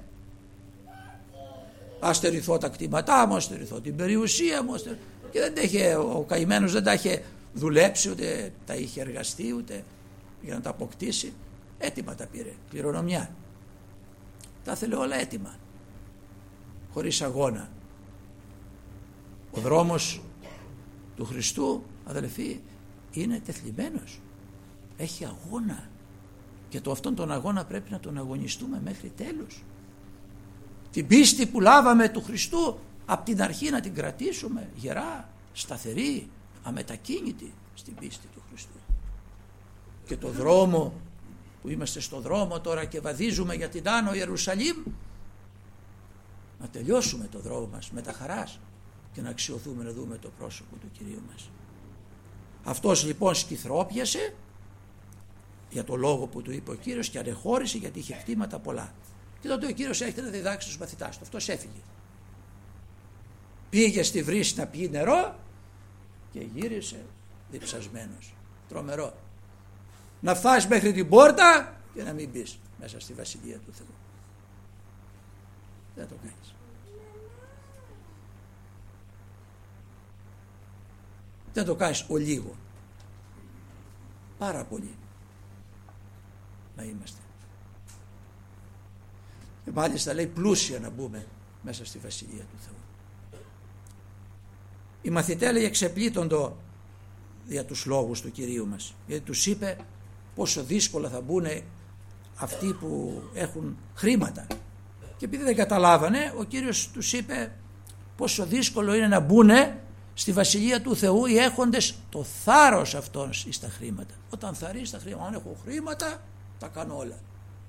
Ας στερηθώ τα κτήματά μου, ας στερηθώ την περιουσία μου, και δεν τα είχε, ο καημένος δεν τα είχε δουλέψει, ούτε τα είχε εργαστεί, ούτε για να τα αποκτήσει. Έτοιμα τα πήρε, κληρονομιά. Τα ήθελε όλα έτοιμα, χωρίς αγώνα. Ο δρόμος του Χριστού, αδελφοί, είναι τεθλιμμένος, έχει αγώνα, και το αυτόν τον αγώνα πρέπει να τον αγωνιστούμε μέχρι τέλους. Την πίστη που λάβαμε του Χριστού από την αρχή να την κρατήσουμε γερά, σταθερή, αμετακίνητη στην πίστη του Χριστού. Και το δρόμο που είμαστε στο δρόμο τώρα και βαδίζουμε για την Άνω Ιερουσαλήμ, να τελειώσουμε το δρόμο μας με τα χαράς και να αξιωθούμε να δούμε το πρόσωπο του Κυρίου μας. Αυτός λοιπόν σκυθρόπιασε για το λόγο που του είπε ο Κύριος και ανεχώρησε, γιατί είχε κτήματα πολλά. Και τότε ο Κύριος έρχεται να διδάξει τους μαθητάς του. Αυτός έφυγε. Πήγε στη βρύση να πιει νερό και γύρισε διψασμένος. Τρομερό. Να φτάσεις μέχρι την πόρτα και να μην μπεις μέσα στη Βασιλεία του Θεού. Δεν το κάνεις. Δεν το κάνεις ο λίγο. Πάρα πολύ να είμαστε. Και μάλιστα λέει πλούσια να μπούμε μέσα στη Βασιλεία του Θεού. Οι μαθητές, λέει, εξεπλήττοντο για τους λόγους του Κυρίου μας, γιατί τους είπε πόσο δύσκολα θα μπουν αυτοί που έχουν χρήματα, και επειδή δεν καταλάβανε, ο Κύριος τους είπε πόσο δύσκολο είναι να μπουν στη Βασιλεία του Θεού οι έχοντες το θάρρος αυτών στα χρήματα. Όταν θαρρείς τα χρήματα, αν έχω χρήματα τα κάνω όλα.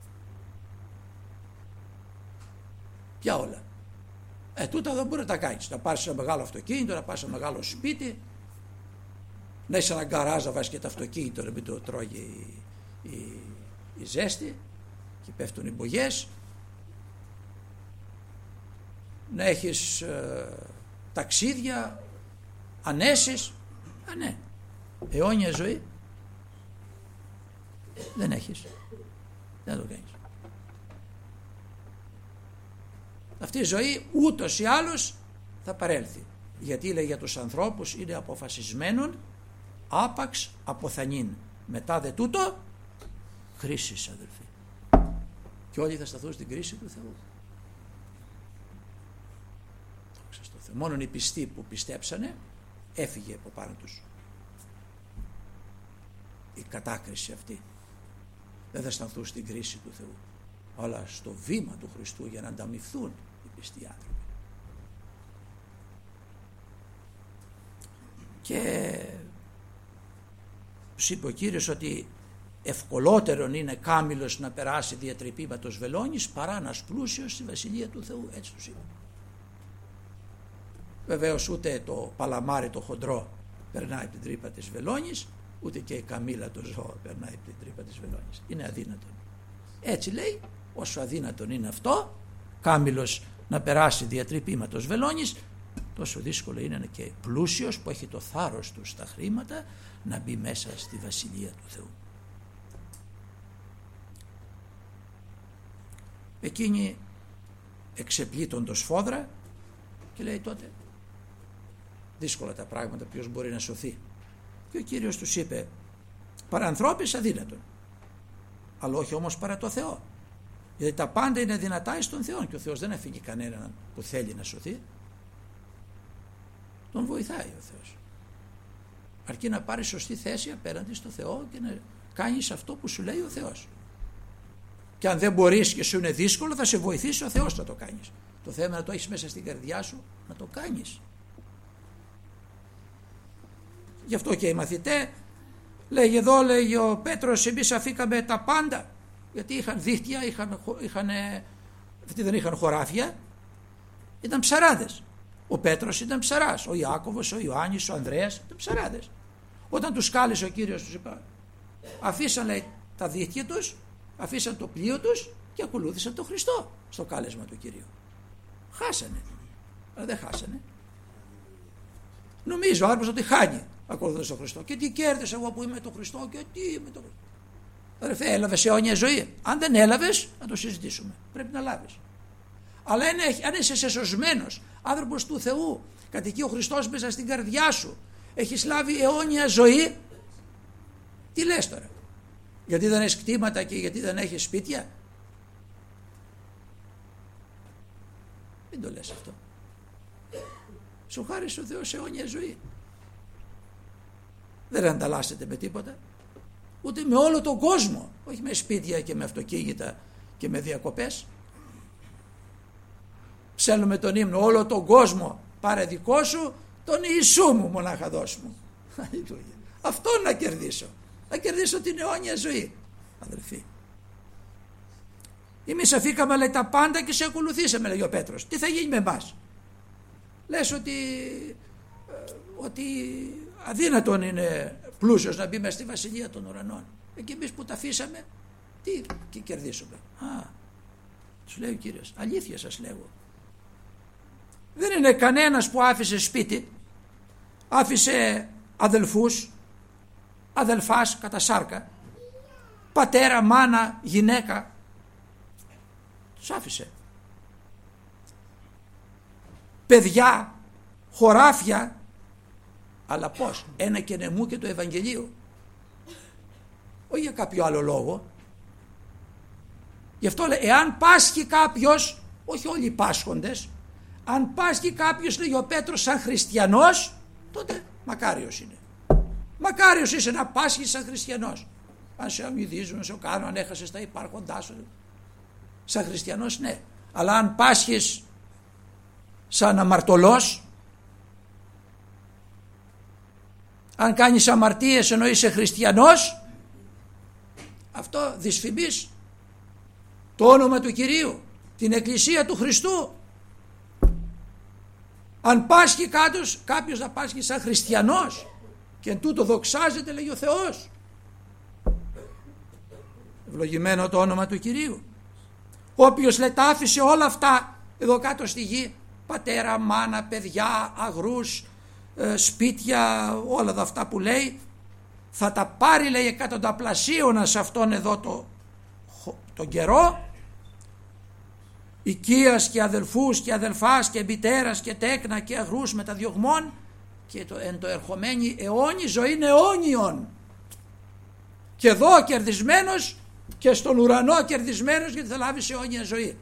Ποια όλα? Ε, τούτα δεν μπορεί να τα κάνεις. Να πάρεις ένα μεγάλο αυτοκίνητο, να πάρεις ένα μεγάλο σπίτι, να είσαι ένα γκαράζ να βάζεις και το αυτοκίνητο να μην το τρώγει η, η, η ζέστη και πέφτουν οι μπογιές, να έχεις ε, ταξίδια, ανέσεις. Α, ναι, αιώνια ζωή δεν έχεις, δεν το κάνεις. Αυτή η ζωή ούτως ή άλλως θα παρέλθει, γιατί λέει για τους ανθρώπους είναι αποφασισμένον άπαξ αποθανήν, μετά δε τούτο κρίσης, αδελφοί, και όλοι θα σταθούν στην κρίση του Θεού. Μόνον οι πιστοί που πιστέψανε έφυγε από πάνω τους η κατάκριση αυτή. Δεν θα σταθούν στην κρίση του Θεού, αλλά στο βήμα του Χριστού για να ανταμυφθούν οι πιστοί άνθρωποι. Και τους είπε ο Κύριος ότι ευκολότερον είναι κάμιλος να περάσει διατρυπήματος βελόνης παρά ένας πλούσιος στη Βασιλεία του Θεού. Έτσι τους είπε. Βεβαίως ούτε το παλαμάρι το χοντρό περνάει από την τρύπα της βελόνης, ούτε και η καμήλα το ζώο περνάει από την τρύπα της βελόνης. Είναι αδύνατον. Έτσι λέει, όσο αδύνατον είναι αυτό, κάμιλος να περάσει διατρυπήματος βελόνης, τόσο δύσκολο είναι και πλούσιος που έχει το θάρρος του στα χρήματα να μπει μέσα στη Βασιλεία του Θεού. Εκείνοι εξεπλήττοντο σφόδρα και λέει τότε δύσκολα τα πράγματα, ποιος μπορεί να σωθεί. Και ο Κύριος τους είπε παρανθρώπης αδύνατον, αλλά όχι όμως παρά το Θεό, γιατί τα πάντα είναι δυνατά εις τον Θεό και ο Θεός δεν αφήνει κανέναν που θέλει να σωθεί, τον βοηθάει ο Θεός, αρκεί να πάρει σωστή θέση απέναντι στο Θεό και να κάνεις αυτό που σου λέει ο Θεός. Και αν δεν μπορείς και σου είναι δύσκολο, θα σε βοηθήσει ο Θεός να το κάνεις. Το θέμα είναι να το έχεις μέσα στην καρδιά σου να το κάνεις. Γι' αυτό και οι μαθητές, λέγει εδώ, λέγει ο Πέτρος, εμείς αφήκαμε τα πάντα, γιατί είχαν δίχτυα, είχαν, είχαν Αυτοί δεν είχαν χωράφια, ήταν ψαράδες. Ο Πέτρος ήταν ψαράς, ο Ιάκωβος, ο Ιωάννης, ο Ανδρέας ήταν ψαράδες. Όταν τους κάλεσε ο Κύριος, τους είπα, αφήσαν, λέει, τα δίχτυα τους, αφήσαν το πλοίο τους και ακολούθησαν τον Χριστό στο κάλεσμα του Κυρίου. Χάσανε, αλλά δεν χάσανε. Νομίζω ο άνθρωπος ότι χάνει ακολουθώντας τον Χριστό. Και τι κέρδισα εγώ που είμαι τον Χριστό και τι είμαι τον Χριστό. Αδερφέ, έλαβες αιώνια ζωή. Αν δεν έλαβες, να το συζητήσουμε. Πρέπει να λάβεις. Αλλά αν είσαι σωσμένος, άνθρωπος του Θεού, κατοικεί ο Χριστός μέσα στην καρδιά σου, έχεις λάβει αιώνια ζωή, τι λες τώρα? Γιατί δεν έχεις κτήματα και γιατί δεν έχεις σπίτια? Μην το λες αυτό. Σου χάρισε ο Θεός αιώνια ζωή. Δεν ανταλλάσσεται με τίποτα. Ούτε με όλο τον κόσμο. Όχι με σπίτια και με αυτοκίνητα και με διακοπές. Ψέλνουμε τον ύμνο, όλο τον κόσμο πάρε δικό σου, τον Ιησού μου μονάχα δώσ' μου. Αυτόν να κερδίσω. Να κερδίσω την αιώνια ζωή. Αδελφοί, εμείς αφήκαμε, λέει, τα πάντα και σε ακολουθήσαμε, λέει ο Πέτρος. Τι θα γίνει με εμάς? Λες ότι, ότι αδύνατον είναι πλούσιος να μπει μέσα στη βασιλεία των ουρανών. Και εμείς που τα αφήσαμε, τι και κερδίσουμε? Α, σου λέει ο Κύριος, αλήθεια σας λέγω. Δεν είναι κανένας που άφησε σπίτι, άφησε αδελφούς, αδελφάς κατά σάρκα, πατέρα, μάνα, γυναίκα, τους άφησε. Παιδιά, χωράφια, αλλά πώς? Ένα και νεμού και το Ευαγγελίο. Όχι για κάποιο άλλο λόγο. Γι' αυτό λέει, εάν πάσχει κάποιος, όχι όλοι οι πάσχοντες, αν πάσχει κάποιος, λέει ο Πέτρος, σαν χριστιανός, τότε μακάριος είναι. Μακάριος είσαι να πάσχεις σαν χριστιανός. Αν σε αμυδίζουν, σε κάνουν, αν έχασες τα υπάρχοντά σου, σαν χριστιανός, ναι. Αλλά αν πάσχεις σαν αμαρτωλός, αν κάνεις αμαρτίες ενώ είσαι χριστιανός, αυτό δυσφημείς το όνομα του Κυρίου, την Εκκλησία του Χριστού. Αν πάσχει κάποιος, κάποιος να πάσχει σαν χριστιανός και εν τούτο δοξάζεται, λέει ο Θεός. Ευλογημένο το όνομα του Κυρίου. Όποιος, λέει, τα άφησε όλα αυτά εδώ κάτω στη γη, πατέρα, μάνα, παιδιά, αγρούς, ε, σπίτια, όλα αυτά που λέει, θα τα πάρει, λέει, εκατονταπλασίωνα σε αυτόν εδώ το, τον καιρό, οικίας και αδελφούς και αδελφάς και μητέρας και τέκνα και αγρούς μεταδιωγμών, και το, εν το ερχομένη αιώνη ζωή είναι αιώνιον. Και εδώ κερδισμένος και στον ουρανό κερδισμένος, γιατί θα λάβει αιώνια ζωή.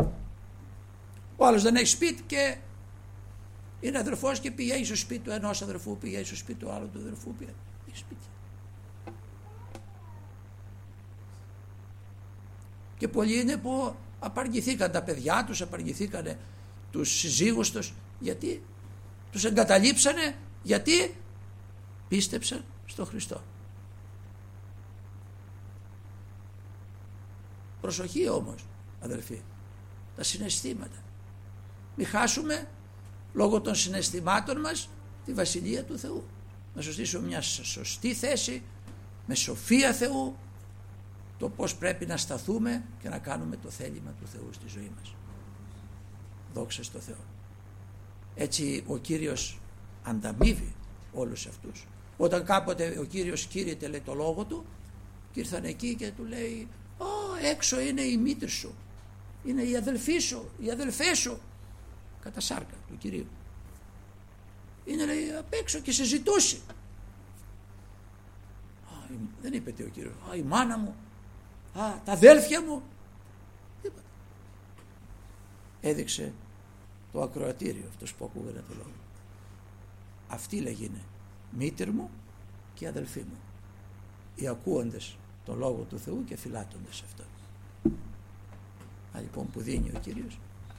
Ο άλλος δεν έχει σπίτι και είναι αδερφός και πηγαίνει στο σπίτι του ενός αδερφού, πηγαίνει στο σπίτι του άλλου του αδερφού, πηγαίνει σπίτι. Και πολλοί είναι που απαργηθήκαν τα παιδιά τους, απαργηθήκαν τους συζύγους τους. Γιατί? Τους εγκαταλείψανε, γιατί πίστεψαν στο Χριστό. Προσοχή όμως, αδελφοί, τα συναισθήματα. Μην χάσουμε λόγω των συναισθημάτων μας τη Βασιλεία του Θεού. Να σωστήσουμε μια σωστή θέση, με σοφία Θεού, το πώς πρέπει να σταθούμε και να κάνουμε το θέλημα του Θεού στη ζωή μας. Δόξα στο Θεό. Έτσι ο Κύριος ανταμείβει όλους αυτούς. Όταν κάποτε ο Κύριος κήρυτε, λέει, το λόγο του, και ήρθαν εκεί και του λέει, «Ω, έξω είναι η μήτρη σου, είναι η αδελφή σου, οι αδελφές σου», κατά σάρκα του Κυρίου. Είναι, λέει, απ' έξω και συζητούσε. Α, δεν είπε ο Κύριος, «Α, η μάνα μου, α, τα αδέλφια μου». Τίποτα. Έδειξε το ακροατήριο, αυτός που ακούγανε το λόγο. Αυτοί, λέγει, μήτρη μου και αδελφοί μου, οι ακούοντες τον λόγο του Θεού και φυλάττοντες αυτόν. Α, λοιπόν, που δίνει ο Κύριος.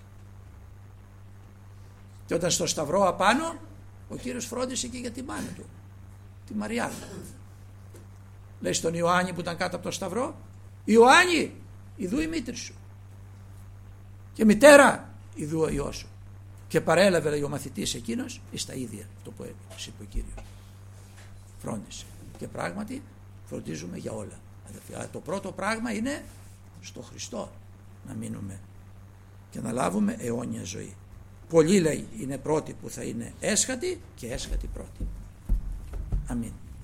Και όταν στο σταυρό απάνω, ο Κύριος φρόντισε και για τη μάνα του, τη Μαριάννα. Λέει στον Ιωάννη που ήταν κάτω από το σταυρό, «Ιωάννη, ιδού η μήτρη σου». Και μητέρα, ιδού ο Υιός σου. Και παρέλαβε, λέει ο μαθητής εκείνος, εις τα ίδια το που είπε ο Κύριος. Φρόντισε. Και πράγματι φροντίζουμε για όλα. Αλλά το πρώτο πράγμα είναι στο Χριστό να μείνουμε και να λάβουμε αιώνια ζωή. Πολλοί, λέει, είναι πρώτοι που θα είναι έσχατοι και έσχατοι πρώτοι. Αμήν.